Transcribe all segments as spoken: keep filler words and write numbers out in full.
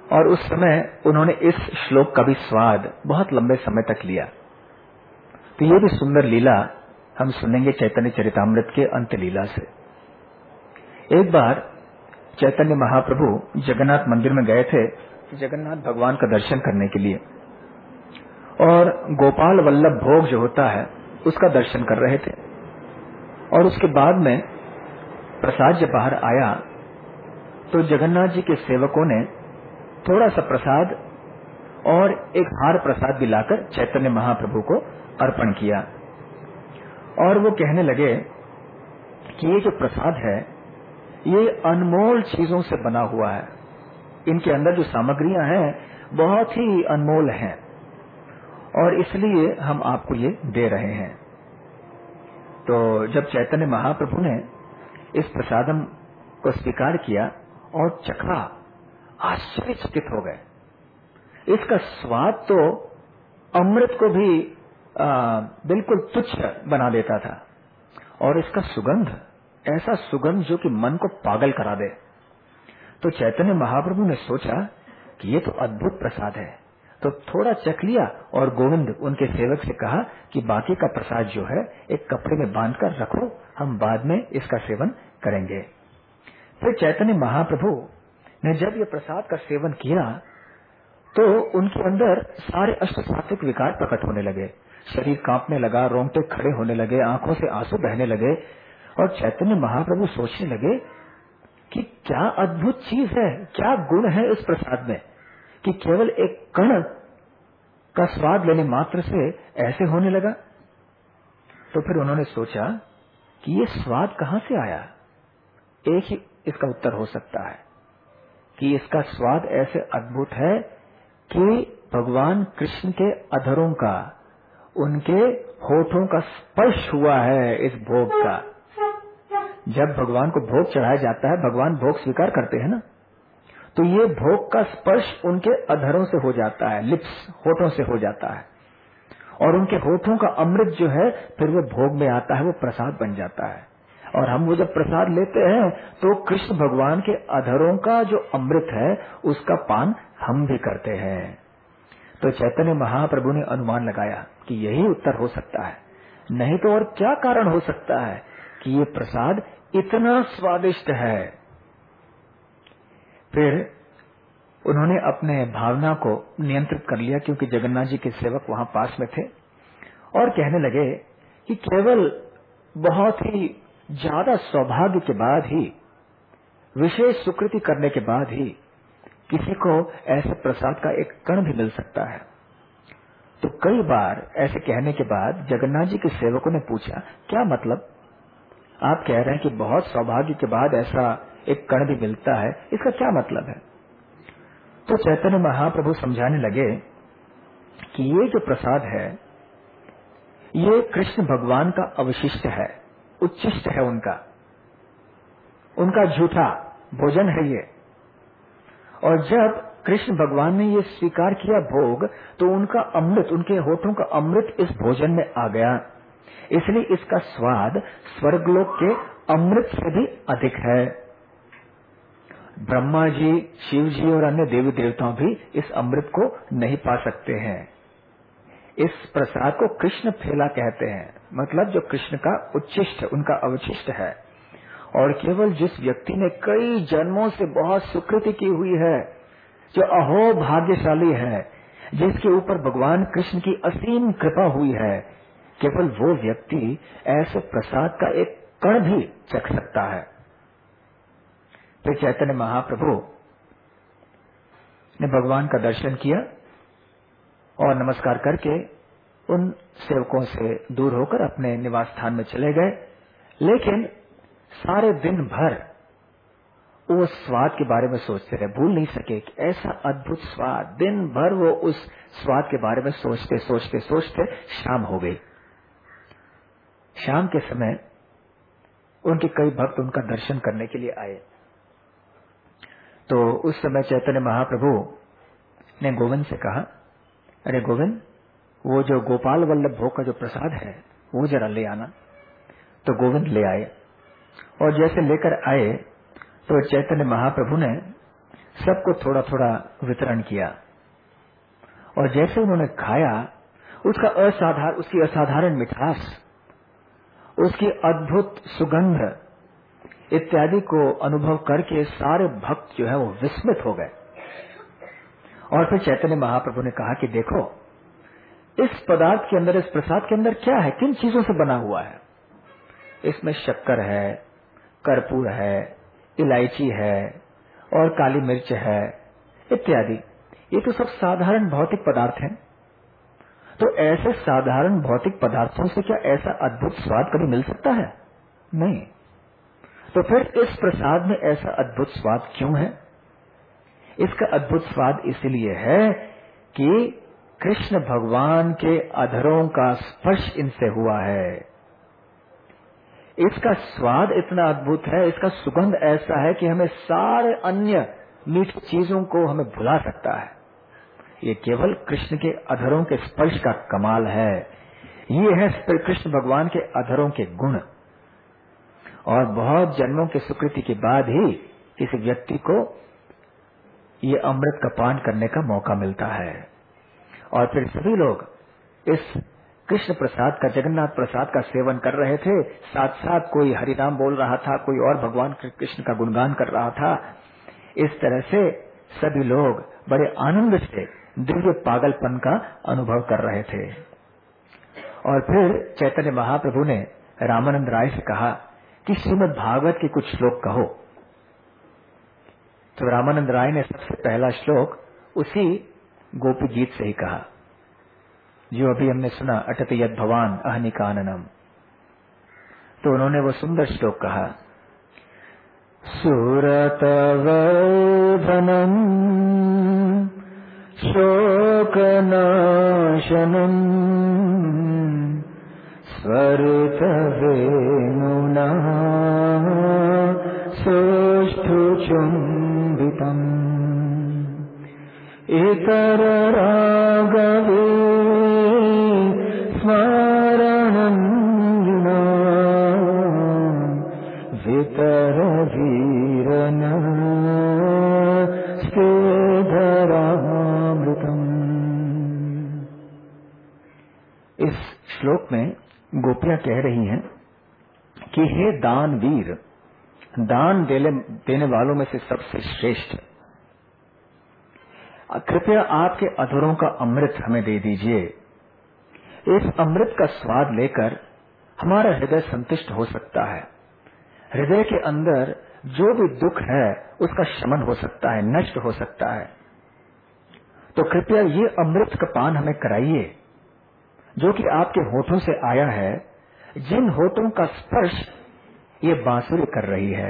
और उस समय उन्होंने इस श्लोक का भी स्वाद बहुत लंबे समय तक लिया। तो ये भी सुंदर लीला हम सुनेंगे चैतन्य चरितामृत के अंत लीला से। एक बार चैतन्य महाप्रभु जगन्नाथ मंदिर में गए थे जगन्नाथ भगवान का दर्शन करने के लिए, और गोपाल वल्लभ भोग जो होता है उसका दर्शन कर रहे थे। और उसके बाद में प्रसाद जब बाहर आया तो जगन्नाथ जी के सेवकों ने थोड़ा सा प्रसाद और एक हार प्रसाद भी लाकर चैतन्य महाप्रभु को अर्पण किया। और वो कहने लगे कि ये जो प्रसाद है ये अनमोल चीजों से बना हुआ है, इनके अंदर जो सामग्रियां हैं बहुत ही अनमोल हैं, और इसलिए हम आपको ये दे रहे हैं। तो जब चैतन्य महाप्रभु ने इस प्रसादम को स्वीकार किया और चखा, आश्चर्यचकित हो गए। इसका स्वाद तो अमृत को भी आ, बिल्कुल तुच्छ बना देता था, और इसका सुगंध ऐसा सुगंध जो कि मन को पागल करा दे। तो चैतन्य महाप्रभु ने सोचा कि ये तो अद्भुत प्रसाद है, तो थोड़ा चख लिया और गोविंद उनके सेवक से कहा कि बाकी का प्रसाद जो है एक कपड़े में बांधकर रखो, हम बाद में इसका सेवन करेंगे। फिर चैतन्य महाप्रभु ने जब ये प्रसाद का सेवन किया तो उनके अंदर सारे अष्ट सात्विक विकार प्रकट होने लगे। शरीर कांपने लगा, रोंगटे खड़े होने लगे, आंखों से आंसू बहने लगे, और चैतन्य महाप्रभु सोचने लगे कि क्या अद्भुत चीज है, क्या गुण है इस प्रसाद में कि केवल एक कण का स्वाद लेने मात्र से ऐसे होने लगा। तो फिर उन्होंने सोचा कि ये स्वाद कहां से आया। एक ही इसका उत्तर हो सकता है कि इसका स्वाद ऐसे अद्भुत है कि भगवान कृष्ण के अधरों का, उनके होठों का स्पर्श हुआ है इस भोग का। जब भगवान को भोग चढ़ाया जाता है, भगवान भोग स्वीकार करते हैं ना, तो ये भोग का स्पर्श उनके अधरों से हो जाता है, लिप्स, होठों से हो जाता है, और उनके होठों का अमृत जो है फिर वो भोग में आता है, वो प्रसाद बन जाता है। और हम वो जब प्रसाद लेते हैं तो कृष्ण भगवान के अधरों का जो अमृत है उसका पान हम भी करते हैं। तो चैतन्य महाप्रभु ने अनुमान लगाया कि यही उत्तर हो सकता है, नहीं तो और क्या कारण हो सकता है कि ये प्रसाद इतना स्वादिष्ट है। फिर उन्होंने अपने भावना को नियंत्रित कर लिया, क्योंकि जगन्नाथ जी के सेवक वहां पास में थे, और कहने लगे कि केवल बहुत ही ज्यादा सौभाग्य के बाद ही, विशेष सुकृति करने के बाद ही किसी को ऐसे प्रसाद का एक कण भी मिल सकता है। तो कई बार ऐसे कहने के बाद जगन्नाथ जी के सेवकों ने पूछा, क्या मतलब, आप कह रहे हैं कि बहुत सौभाग्य के बाद ऐसा एक कण भी मिलता है, इसका क्या मतलब है। तो चैतन्य महाप्रभु समझाने लगे कि ये जो प्रसाद है ये कृष्ण भगवान का अवशिष्ट है, उच्छिष्ट है, उनका उनका झूठा भोजन है ये। और जब कृष्ण भगवान ने ये स्वीकार किया भोग, तो उनका अमृत, उनके होठों का अमृत इस भोजन में आ गया, इसलिए इसका स्वाद स्वर्गलोक के अमृत से भी अधिक है। ब्रह्मा जी, शिव जी और अन्य देवी देवताओं भी इस अमृत को नहीं पा सकते हैं। इस प्रसाद को कृष्ण फेला कहते हैं, मतलब जो कृष्ण का उच्छिष्ट, उनका अवशिष्ट है। और केवल जिस व्यक्ति ने कई जन्मों से बहुत सुकृति की हुई है, जो अहो भाग्यशाली है, जिसके ऊपर भगवान कृष्ण की असीम कृपा हुई है, केवल वो व्यक्ति ऐसे प्रसाद का एक कण भी चख सकता है। फिर चैतन्य महाप्रभु ने भगवान का दर्शन किया और नमस्कार करके उन सेवकों से दूर होकर अपने निवास स्थान में चले गए। लेकिन सारे दिन भर वो स्वाद के बारे में सोचते रहे, भूल नहीं सके कि ऐसा अद्भुत स्वाद। दिन भर वो उस स्वाद के बारे में सोचते सोचते सोचते शाम हो गई। शाम के समय उनके कई भक्त उनका दर्शन करने के लिए आए। तो उस समय चैतन्य महाप्रभु ने गोविंद से कहा, अरे गोविंद, वो जो गोपाल वल्लभ भोग का जो प्रसाद है वो जरा ले आना। तो गोविंद ले आए, और जैसे लेकर आए तो चैतन्य महाप्रभु ने सबको थोड़ा थोड़ा वितरण किया। और जैसे उन्होंने खाया, उसका असाधारण उसकी असाधारण मिठास, उसकी अद्भुत सुगंध इत्यादि को अनुभव करके सारे भक्त जो है वो विस्मित हो गए। और फिर चैतन्य महाप्रभु ने कहा कि देखो, इस पदार्थ के अंदर, इस प्रसाद के अंदर क्या है, किन चीजों से बना हुआ है। इसमें शक्कर है, कर्पूर है, इलायची है और काली मिर्च है इत्यादि। ये तो सब साधारण भौतिक पदार्थ हैं। तो ऐसे साधारण भौतिक पदार्थों से क्या ऐसा अद्भुत स्वाद कभी मिल सकता है? नहीं। तो फिर इस प्रसाद में ऐसा अद्भुत स्वाद क्यों है? इसका अद्भुत स्वाद इसलिए है कि कृष्ण भगवान के अधरों का स्पर्श इनसे हुआ है। इसका स्वाद इतना अद्भुत है, इसका सुगंध ऐसा है कि हमें सारे अन्य मीठी चीजों को हमें भुला सकता है। ये केवल कृष्ण के अधरों के स्पर्श का कमाल है। ये है कृष्ण भगवान के अधरों के गुण। और बहुत जन्मों के सुकृति के बाद ही किसी व्यक्ति को ये अमृत का पान करने का मौका मिलता है। और फिर सभी लोग इस कृष्ण प्रसाद का, जगन्नाथ प्रसाद का सेवन कर रहे थे। साथ साथ कोई हरिनाम बोल रहा था, कोई और भगवान कृष्ण का गुणगान कर रहा था। इस तरह से सभी लोग बड़े आनंद से दिव्य पागलपन का अनुभव कर रहे थे। और फिर चैतन्य महाप्रभु ने रामानंद राय से कहा कि श्रीमद् भागवत के कुछ श्लोक कहो। तो रामानंद राय ने सबसे पहला श्लोक उसी गोपी गीत से ही कहा, जो अभी हमने सुना, अटति यद भवान अहनिकाननम। तो उन्होंने वो सुंदर श्लोक कहा, सुरतवर्धनम शोकनाशनम स्वरित वेणुना सोष्ठुचुम्बितम् इतर रागवे स्मरणं विना वितर वीरन स्तेधरामृतम्। इस श्लोक में गोपियां कह रही हैं कि हे दानवीर, दान देने वालों में से सबसे श्रेष्ठ, कृपया आपके अधरों का अमृत हमें दे दीजिए। इस अमृत का स्वाद लेकर हमारा हृदय संतुष्ट हो सकता है। हृदय के अंदर जो भी दुख है उसका शमन हो सकता है, नष्ट हो सकता है। तो कृपया ये अमृत का पान हमें कराइए, जो कि आपके होठों से आया है, जिन होठों का स्पर्श ये बांसुरी कर रही है।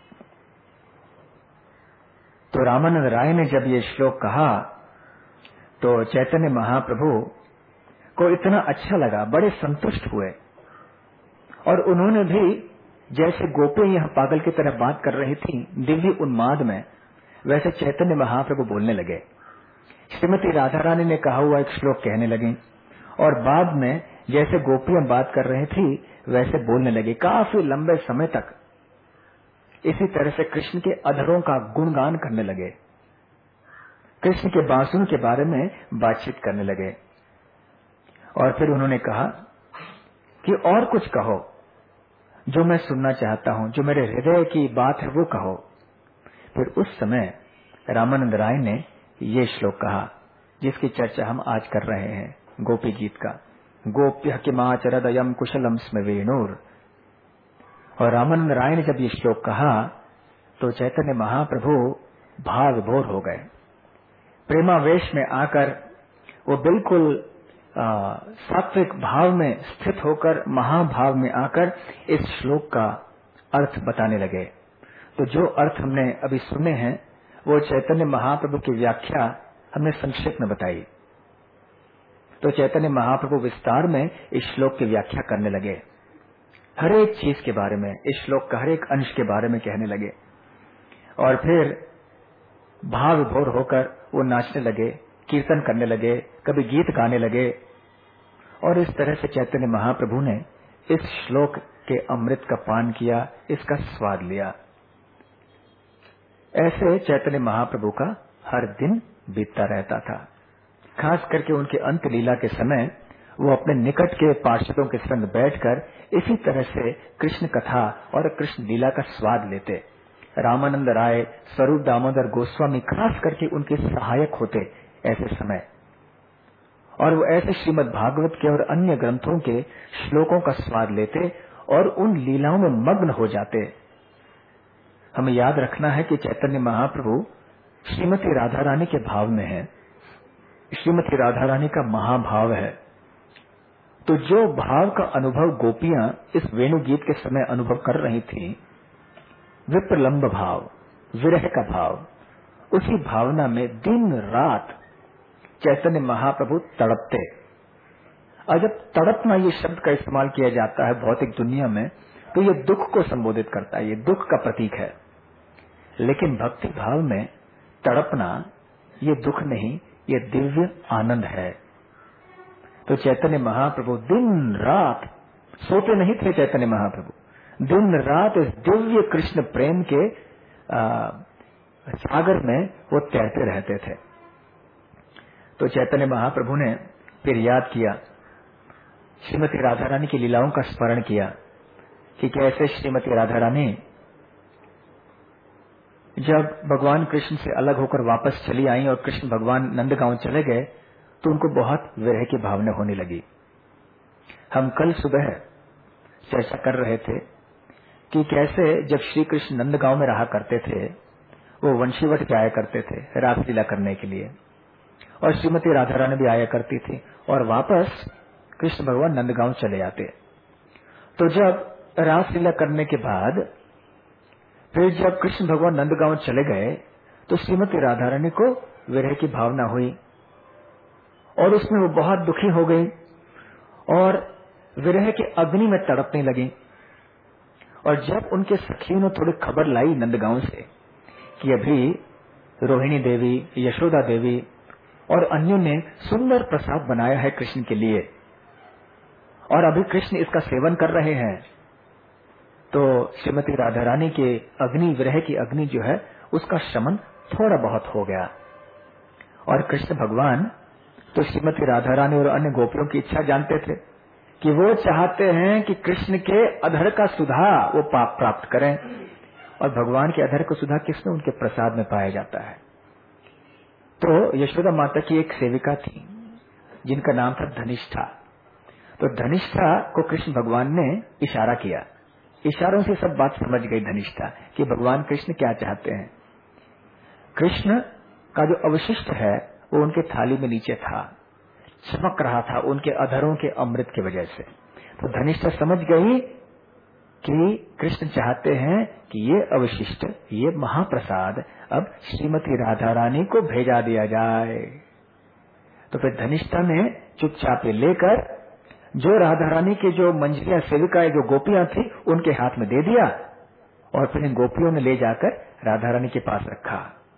तो रामानंद राय ने जब ये श्लोक कहा तो चैतन्य महाप्रभु को इतना अच्छा लगा, बड़े संतुष्ट हुए। और उन्होंने भी, जैसे गोपी यहाँ पागल की तरह बात कर रही थी दिव्य उन्माद में, वैसे चैतन्य महाप्रभु बोलने लगे। श्रीमती राधा रानी ने कहा हुआ एक श्लोक कहने लगी, और बाद में जैसे गोपियां बात कर रही थी वैसे बोलने लगी। काफी लंबे समय तक इसी तरह से कृष्ण के अधरों का गुणगान करने लगे, कृष्ण के बांसुरी के बारे में बातचीत करने लगे। और फिर उन्होंने कहा कि और कुछ कहो जो मैं सुनना चाहता हूं, जो मेरे हृदय की बात है वो कहो। फिर उस समय रामानंद राय ने ये श्लोक कहा जिसकी चर्चा हम आज कर रहे हैं, गोपी गीत का, गोप्य किमाचरदयम कुशलम स्म वेणुर। और रामानंद राय ने जब ये श्लोक कहा तो चैतन्य महाप्रभु भाव विभोर हो गए। प्रेमावेश में आकर वो बिल्कुल सात्विक भाव में स्थित होकर, महाभाव में आकर इस श्लोक का अर्थ बताने लगे। तो जो अर्थ हमने अभी सुने हैं वो चैतन्य महाप्रभु की व्याख्या हमने संक्षेप में बताई। तो चैतन्य महाप्रभु विस्तार में इस श्लोक की व्याख्या करने लगे, हर एक चीज के बारे में, इस श्लोक का हर एक अंश के बारे में कहने लगे। और फिर भाव विभोर होकर वो नाचने लगे, कीर्तन करने लगे, कभी गीत गाने लगे। और इस तरह से चैतन्य महाप्रभु ने इस श्लोक के अमृत का पान किया, इसका स्वाद लिया। ऐसे चैतन्य महाप्रभु का हर दिन बीतता रहता था। खास करके उनके अंत लीला के समय वो अपने निकट के पार्षदों के संग बैठकर इसी तरह से कृष्ण कथा और कृष्ण लीला का स्वाद लेते। रामानंद राय, स्वरूप दामोदर गोस्वामी खास करके उनके सहायक होते ऐसे समय, और वो ऐसे श्रीमद् भागवत के और अन्य ग्रंथों के श्लोकों का स्वाद लेते और उन लीलाओं में मग्न हो जाते। हमें याद रखना है कि चैतन्य महाप्रभु श्रीमती राधा रानी के भाव में है, श्रीमती राधा रानी का महाभाव है। तो जो भाव का अनुभव गोपियां इस वेणु गीत के समय अनुभव कर रही थी, विप्रलंब भाव, विरह का भाव, उसी भावना में दिन रात चैतन्य महाप्रभु तड़पते। और जब तड़पना ये शब्द का इस्तेमाल किया जाता है भौतिक दुनिया में, तो ये दुख को संबोधित करता है, ये दुख का प्रतीक है। लेकिन भक्ति भाव में तड़पना ये दुख नहीं, ये दिव्य आनंद है। तो चैतन्य महाप्रभु दिन रात सोते नहीं थे। चैतन्य महाप्रभु दिन रात इस दिव्य कृष्ण प्रेम के आ, सागर में वो तैरते रहते थे। तो चैतन्य महाप्रभु ने फिर याद किया, श्रीमती राधा रानी की लीलाओं का स्मरण किया कि कैसे श्रीमती राधा रानी जब भगवान कृष्ण से अलग होकर वापस चली आई और कृष्ण भगवान नंदगांव चले गए तो उनको बहुत विरह की भावना होने लगी। हम कल सुबह चर्चा कर रहे थे कि कैसे जब श्री कृष्ण नंदगांव में रहा करते थे, वो वंशीवट पे आया करते थे रासलीला करने के लिए, और श्रीमती राधा रानी भी आया करती थी, और वापस कृष्ण भगवान नंदगांव चले आते। तो जब रासलीला करने के बाद फिर जब कृष्ण भगवान नंदगांव चले गए तो श्रीमती राधा रानी को विरह की भावना हुई और उसमें वो बहुत दुखी हो गई और विरह के अग्नि में तड़पने लगी। और जब उनके सखियों ने थोड़ी खबर लाई नंदगांव से कि अभी रोहिणी देवी, यशोदा देवी और अन्यों ने सुंदर प्रसाद बनाया है कृष्ण के लिए और अभी कृष्ण इसका सेवन कर रहे हैं, तो श्रीमती राधा रानी के अग्नि, विरह की अग्नि जो है उसका शमन थोड़ा बहुत हो गया। और कृष्ण भगवान तो श्रीमती राधा रानी और अन्य गोपियों की इच्छा जानते थे कि वो चाहते हैं कि कृष्ण के अधर का सुधा वो पाप प्राप्त करें, और भगवान के अधर का सुधा किसमें? उनके प्रसाद में पाया जाता है। तो यशोदा माता की एक सेविका थी जिनका नाम था धनिष्ठा। तो धनिष्ठा को कृष्ण भगवान ने इशारा किया, इशारों से सब बात समझ गई धनिष्ठा कि भगवान कृष्ण क्या चाहते हैं। कृष्ण का जो अवशिष्ट है वो उनके थाली में नीचे था, चमक रहा था उनके अधरों के अमृत की वजह से। तो धनिष्ठा समझ गई कि कृष्ण चाहते हैं कि ये अवशिष्ट, ये महाप्रसाद अब श्रीमती राधा रानी को भेजा दिया जाए। तो फिर धनिष्ठा ने चुपचाप लेकर जो राधा रानी के जो मंजरियां, सेविकाएं, जो गोपियां थी उनके हाथ में दे दिया, और फिर इन गोपियों ने ले जाकर राधा रानी के पास रखा।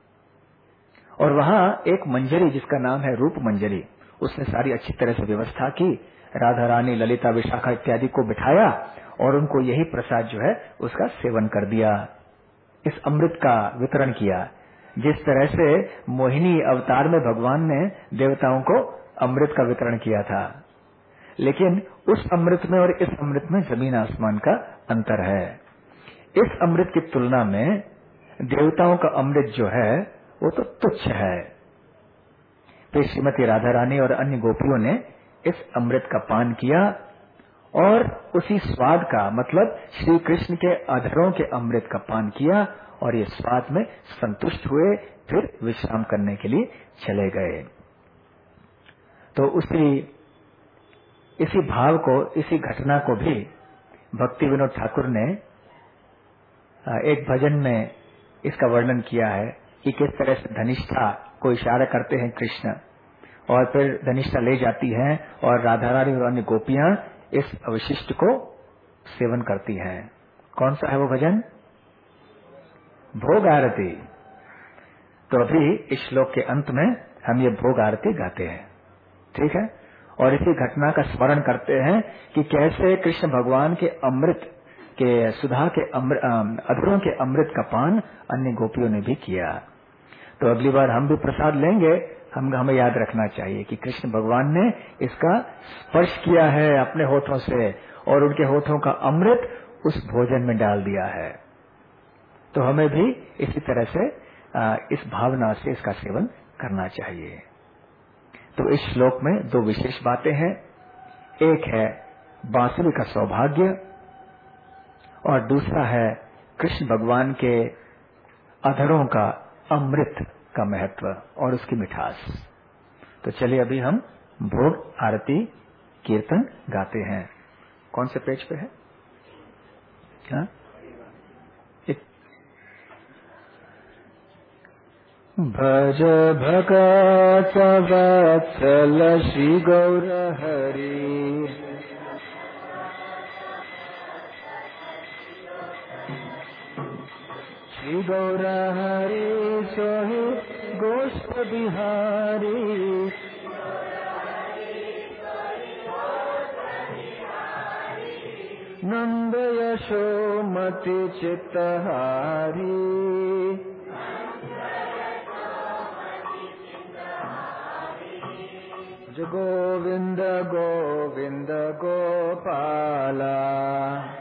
और वहां एक मंजरी जिसका नाम है रूप मंजरी, उसने सारी अच्छी तरह से व्यवस्था की। राधा रानी, ललिता, विशाखा इत्यादि को बिठाया और उनको यही प्रसाद जो है उसका सेवन कर दिया, इस अमृत का वितरण किया। जिस तरह से मोहिनी अवतार में भगवान ने देवताओं को अमृत का वितरण किया था, लेकिन उस अमृत में और इस अमृत में जमीन आसमान का अंतर है। इस अमृत की तुलना में देवताओं का अमृत जो है वो तो तुच्छ है। फिर श्रीमती राधा रानी और अन्य गोपियों ने इस अमृत का पान किया और उसी स्वाद का, मतलब श्री कृष्ण के अधरों के अमृत का पान किया, और ये स्वाद में संतुष्ट हुए, फिर विश्राम करने के लिए चले गए। तो उसी इसी भाव को, इसी घटना को भी भक्ति विनोद ठाकुर ने एक भजन में इसका वर्णन किया है कि किस तरह से धनिष्ठा को इशारा करते हैं कृष्ण, और फिर धनिष्ठा ले जाती है और राधा रानी और अन्य गोपियां इस अवशिष्ट को सेवन करती हैं। कौन सा है वो भजन? भोग आरती। तो अभी इस श्लोक के अंत में हम ये भोग आरती गाते हैं, ठीक है, और इसी घटना का स्मरण करते हैं कि कैसे कृष्ण भगवान के अमृत कि सुधा के अधरों के अमृत का पान अन्य गोपियों ने भी किया। तो अगली बार हम भी प्रसाद लेंगे, हम हमें याद रखना चाहिए कि कृष्ण भगवान ने इसका स्पर्श किया है अपने होठों से और उनके होठों का अमृत उस भोजन में डाल दिया है। तो हमें भी इसी तरह से इस भावना से इसका सेवन करना चाहिए। तो इस श्लोक में दो विशेष बातें हैं, एक है बांसुरी का सौभाग्य और दूसरा है कृष्ण भगवान के अधरों का अमृत का महत्व और उसकी मिठास। तो चलिए अभी हम भोग आरती कीर्तन गाते हैं। कौन से पेज पे है? हाँ? भज भगत वत्सल श्री गौर हरि, श्री गौर हरि सोहि गोष्ठ बिहारी, नंद यशोमति चित्तहारी, गोविंद गोविंद गोपाला।